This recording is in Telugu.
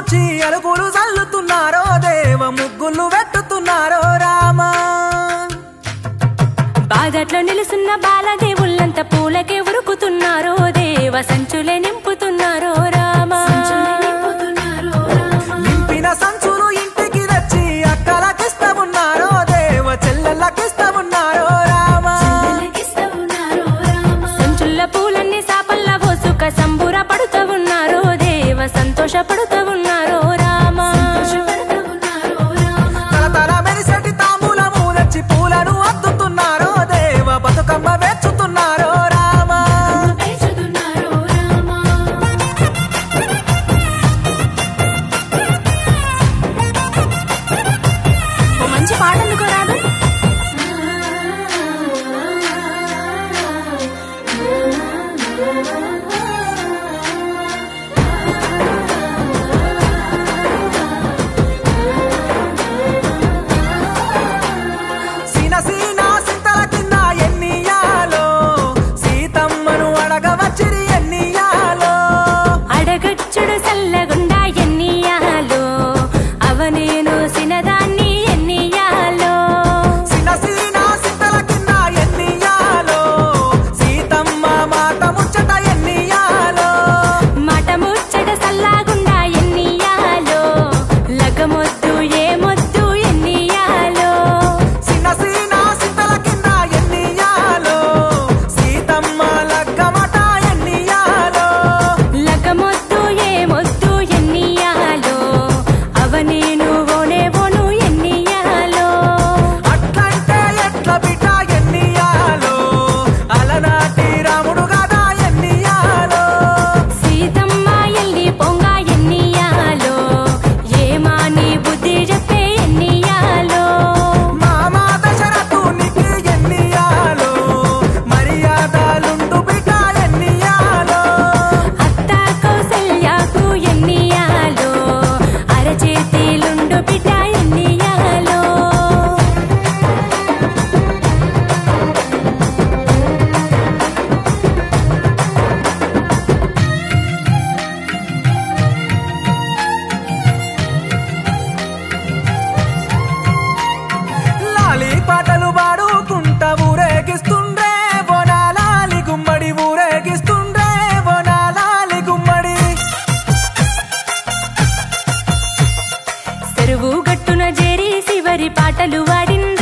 పూడ్చి అలుకులు చల్లుతున్నారో దేవ ముగ్గులు పెట్టుతున్నారో రామా బాదట్లో నిలుసున్న బాలదేవుళ్ళంత పూలకే ఉరుకుతున్నారో దేవ సంచులే నింపుతున్నారో రామా నింపిన సంచులు ఇంటికి తెచ్చి అక్కలకిస్తామున్నారో దేవ చెల్లెళ్ళకిస్తామున్నారో రామా సంచుల్ల పూలన్నీ సాపల్ల పోసుక సంబుర పడుతూ ఉన్నారో దేవ సంతోషపడుతూ ఉన్నారో రామా తల మెరిసటి తాంబూలము తెచ్చి పూలను అద్దుతున్నారో దేవ బతుకమ్మ వేచుతున్నారో రామా ఓ మంచి పాట అందుకోరాదు సీన సీన సింతల కింద ఎన్నియాలో సీతమ్మను అడగవచ్చిరి ఎన్నియాలో అడగచ్చుడు సల్లగుండా ఎన్నియాలో అవనేను సినదాన్ని ఎన్నియాలో సీన సీన సింతల కింద ఎన్నియాలో సీతమ్మ మాట ముచ్చట ఎన్నియాలో మాట ముచ్చట సల్లాగుండా ఎన్నియాలో లగమొద్దు ఏమొద్దు ఎన్నియాలో సీన సీన సింతల కింద ఎన్నియాలో సీతమ్మ లగ్గమట ఎన్నియాలో లగమొద్దు ఏమొద్దు ఎన్నియాలో అవనేను ఓనే ఓను ఎన్నియాలో అట్లంటే ఎట్ల బిడ్డ ఎన్నియాలో అలనాటి రాముడు గదా ఎన్నియాలో సీతమ్మ ఎల్లి పొంగ ఎన్నియాలో ఏమాని బుద్ధి చెప్పే ఎన్నియాలో మామ దశరథునికి ఎన్నియాలో మర్యాదలుండు బిడ్డ ఎన్నియాలో అత్త కౌసల్యకు ఎన్నియాలో అరచేతిలుండు బిడ్డ ఎన్నియాలో లాలి పాటలు పాడుకుంటా ఊరేగిస్తుండ్రే బోనాలాలి గుమ్మడి ఊరేగిస్తుండ్రే బోనాలాలి గుమ్మడి చెరువు గట్టున చేరి శివరి పాటలు వాడిన